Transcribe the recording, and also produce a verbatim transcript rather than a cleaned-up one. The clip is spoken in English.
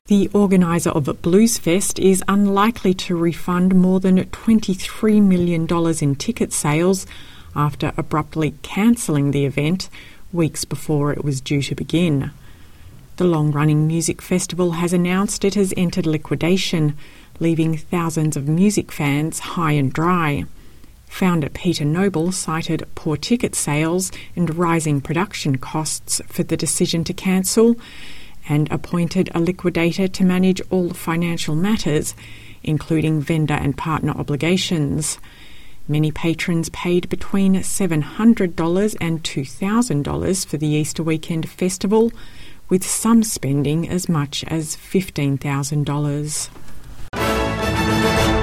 The organiser of Bluesfest is unlikely to refund more than twenty-three million dollars in ticket sales after abruptly cancelling the event weeks before it was due to begin. The long-running music festival has announced it has entered liquidation, leaving thousands of music fans high and dry. Founder Peter Noble cited poor ticket sales and rising production costs for the decision to cancel, and appointed a liquidator to manage all financial matters, including vendor and partner obligations. Many patrons paid between seven hundred dollars and two thousand dollars for the Easter weekend festival, with some spending as much as fifteen thousand dollars.